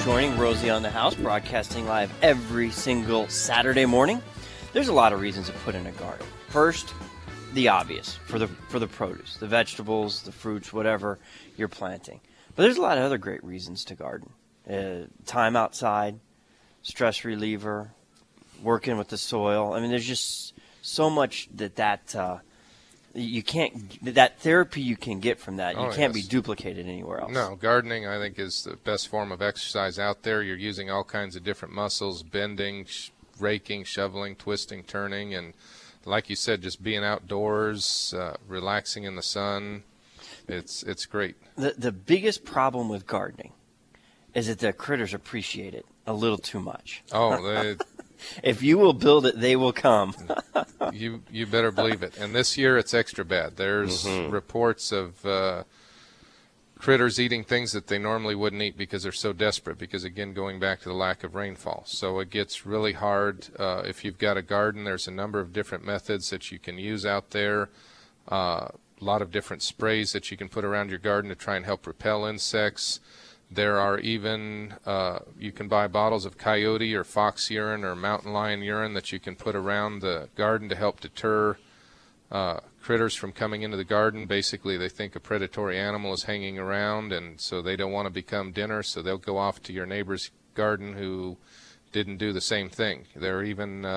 joining Rosie on the House, broadcasting live every single Saturday morning. There's a lot of reasons to put in a garden. First, the obvious, for the produce, the vegetables, the fruits, whatever you're planting. But there's a lot of other great reasons to garden. Time outside, stress reliever, working with the soil. I mean, there's just so much that you can't, that therapy you can get from that, you can't be duplicated anywhere else. No, gardening, I think, is the best form of exercise out there. You're using all kinds of different muscles, bending, raking, shoveling, twisting, turning, and like you said, just being outdoors, relaxing in the sun. It's great. The biggest problem with gardening is that the critters appreciate it a little too much. Oh, if you will build it, they will come. You better believe it. And this year it's extra bad. There's reports of critters eating things that they normally wouldn't eat because they're so desperate, because, again, going back to the lack of rainfall. So it gets really hard. If you've got a garden, there's a number of different methods that you can use out there. A lot of different sprays that you can put around your garden to try and help repel insects. There are even, you can buy bottles of coyote or fox urine or mountain lion urine that you can put around the garden to help deter critters from coming into the garden. Basically, they think a predatory animal is hanging around, and so they don't want to become dinner, so they'll go off to your neighbor's garden who didn't do the same thing. There are even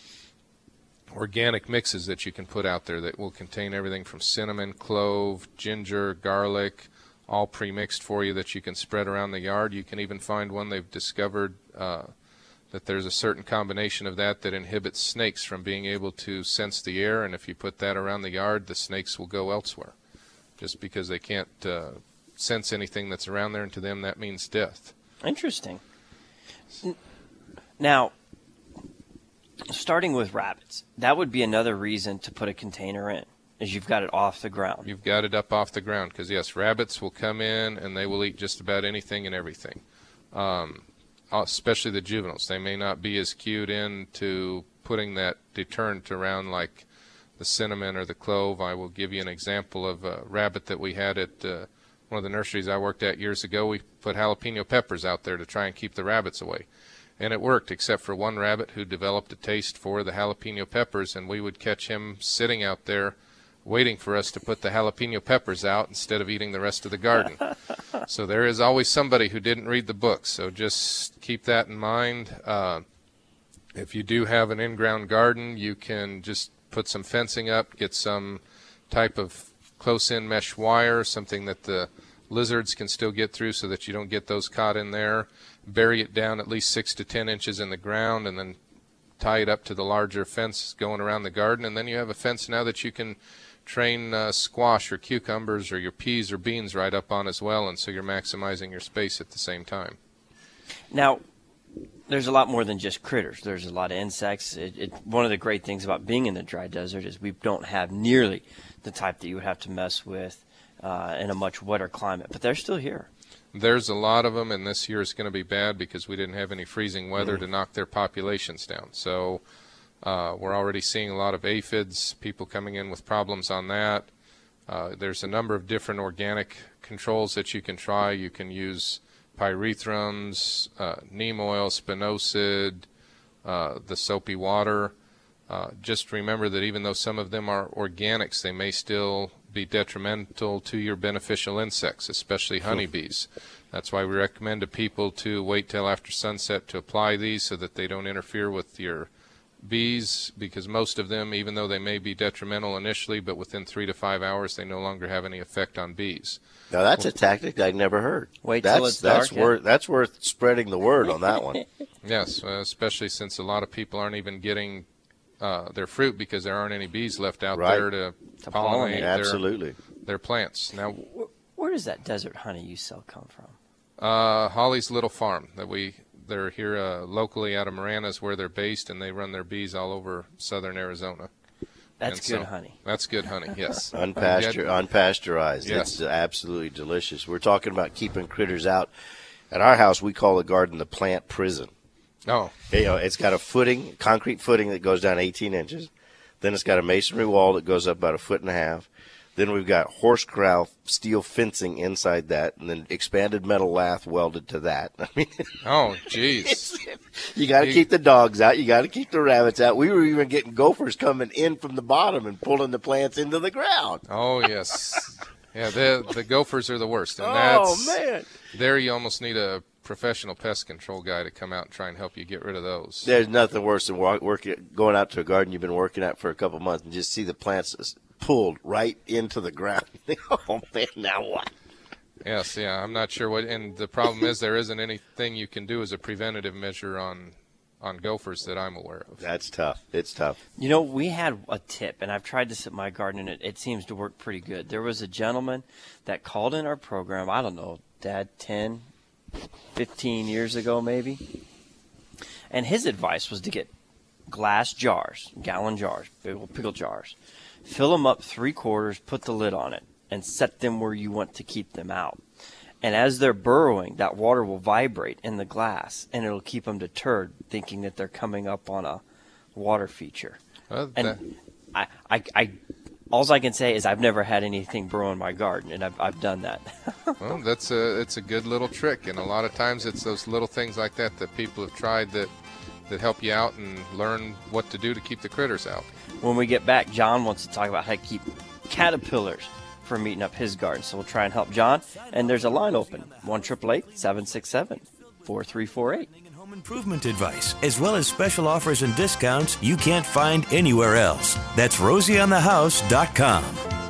organic mixes that you can put out there that will contain everything from cinnamon, clove, ginger, garlic, all pre-mixed for you that you can spread around the yard. You can even find one they've discovered that there's a certain combination of that inhibits snakes from being able to sense the air, and if you put that around the yard, the snakes will go elsewhere just because they can't sense anything that's around there, and to them that means death. Interesting. Now, starting with rabbits, that would be another reason to put a container in, is you've got it off the ground. You've got it up off the ground because, yes, rabbits will come in and they will eat just about anything and everything, especially the juveniles. They may not be as cued in to putting that deterrent around like the cinnamon or the clove. I will give you an example of a rabbit that we had at one of the nurseries I worked at years ago. We put jalapeno peppers out there to try and keep the rabbits away. And it worked, except for one rabbit who developed a taste for the jalapeno peppers, and we would catch him sitting out there waiting for us to put the jalapeno peppers out instead of eating the rest of the garden. So there is always somebody who didn't read the book, so just keep that in mind. If you do have an in-ground garden, you can just put some fencing up, get some type of close-in mesh wire, something that the lizards can still get through so that you don't get those caught in there. Bury it down at least 6 to 10 inches in the ground, and then tie it up to the larger fence going around the garden, and then you have a fence now that you can train squash or cucumbers or your peas or beans right up on as well, and so you're maximizing your space at the same time. Now, there's a lot more than just critters. There's a lot of insects. One of the great things about being in the dry desert is we don't have nearly the type that you would have to mess with in a much wetter climate, but they're still here. There's a lot of them, and this year is going to be bad because we didn't have any freezing weather to knock their populations down. So we're already seeing a lot of aphids, people coming in with problems on that. There's a number of different organic controls that you can try. You can use pyrethrums, neem oil, spinosad, the soapy water. Just remember that even though some of them are organics, they may still be detrimental to your beneficial insects, especially honeybees. That's why we recommend to people to wait till after sunset to apply these so that they don't interfere with your bees, because most of them, even though they may be detrimental initially, but within 3 to 5 hours they no longer have any effect on bees. Now that's a tactic I'd never heard. Wait till it's dark. That's worth spreading the word on that one. Yes, especially since a lot of people aren't even getting their fruit because there aren't any bees left out there to pollinate their plants. Now, where does that desert honey you sell come from? Holly's Little Farm. They're here locally out of Marana's where they're based, and they run their bees all over southern Arizona. That's good honey. That's good honey, yes. Unpasteurized. Yes. It's absolutely delicious. We're talking about keeping critters out. At our house, we call the garden the plant prison. Oh. It's got a concrete footing that goes down 18 inches. Then it's got a masonry wall that goes up about 1.5 feet. Then we've got horse corral steel fencing inside that, and then expanded metal lath welded to that. I mean, Oh, jeez. you got to keep the dogs out. You got to keep the rabbits out. We were even getting gophers coming in from the bottom and pulling the plants into the ground. Oh, yes. Yeah, the gophers are the worst. And Man. There you almost need a professional pest control guy to come out and try and help you get rid of those. There's nothing worse than going out to a garden you've been working at for a couple months and just see the plants pulled right into the ground. Oh, man, now what? Yes, yeah, I'm not sure what. And the problem is there isn't anything you can do as a preventative measure on gophers that I'm aware of. That's tough. It's tough. You know, we had a tip, and I've tried this at my garden, and it seems to work pretty good. There was a gentleman that called in our program, I don't know, Dad, 10, 15 years ago maybe. And his advice was to get glass jars, gallon jars, big old pickle jars. Fill them up 3/4, put the lid on it, and set them where you want to keep them out. And as they're burrowing, that water will vibrate in the glass, and it'll keep them deterred, thinking that they're coming up on a water feature. And all I can say is I've never had anything burrow in my garden, and I've done that. Well, it's a good little trick, and a lot of times it's those little things like that people have tried that help you out and learn what to do to keep the critters out. When we get back, John wants to talk about how to keep caterpillars from eating up his garden. So we'll try and help John. And there's a line open, 1-888-767-4348. Home improvement advice, as well as special offers and discounts you can't find anywhere else. That's RosieOnTheHouse.com.